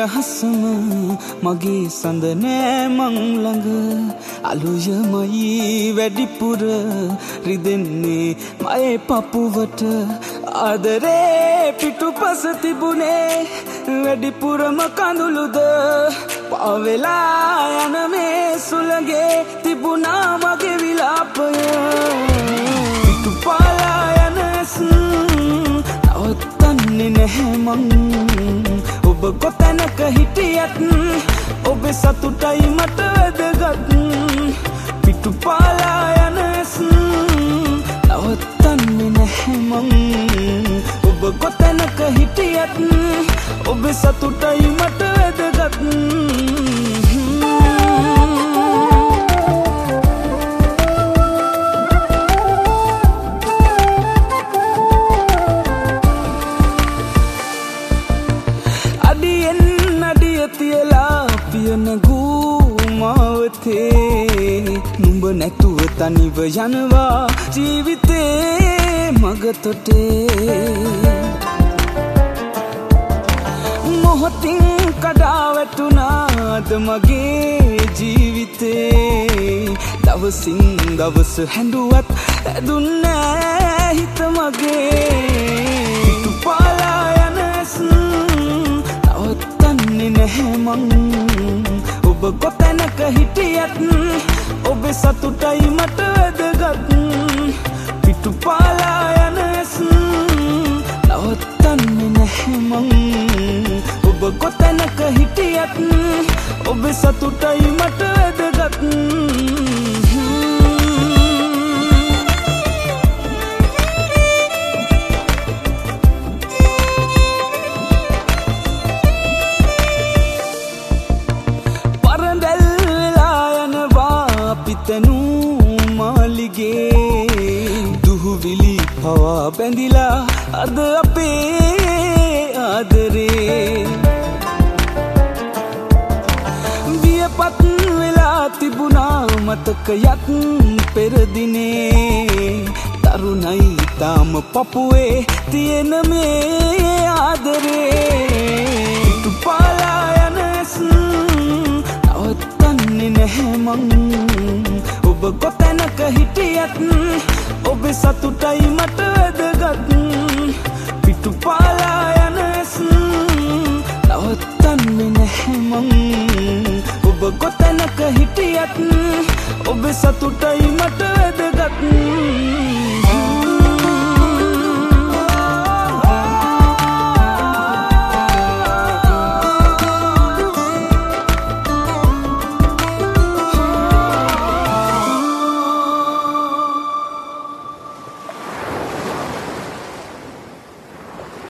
නිදහසම මගේ සඳ නෑ මං ළඟ අලුයමයි වැඩිපුර රිදෙන්නේ මයේ පපුවට ආදරේ පිටුපස තිබුණේ වැඩිපුරම කඳුළුද පාවෙලා යන මේ සුළගේ තිබුණා මගේ විලාපය පිටුපාලා යන නවත්තන්නේ නැහැ මං ඔබ කොතැනක හිටියත් ඔබේ සතුටයි මට වැදගත් පිටුපාලා යන නවත්තන්නේ නැහැ මං ඔබ කොතැනක හිටියත් ඔබේ සතුටයි මට වැදගත් තියලා පියනගූ මාවතේ නුඹ නැතුව තනිව යනවා ජීවිතේ මගතොටේ මොහොතින් කඩා වැටුණාද මගේ ජීවිතේ දවසින් දවස හැඬුවත් ඇදුන්නේ හිත මගේ පිටුපාලා යන නැහැ මං ඔබ කොතැනක හිටියත් ඔබේ සතුටයි මට වැදගත් පිටුපාලා යන නවත්තන්නේ නැහැ මං ඔබ කොතැනක හිටියත් ඔබේ සතුටයි මට වැදගත් පිතනූ මාලිගේ දුහුවිලි පවා බැඳිලා අද අපේ ආදරේ වියපත් වෙලා තිබුණා මතකයක් පෙරදිනේ තරුණයි තාම පපුවේ තියෙන මේ ආදරේ පිටුපාලා යන නවත්තන්නේ නැහැ මං ඔබ කොතැනක හිටියත් ඔබේ සතුටයි මට වැදගත් පිටුපාලා යන නවත්තන්නේ නැහැ මං ඔබ කොතැනක හිටියත් ඔබේ සතුටයි මට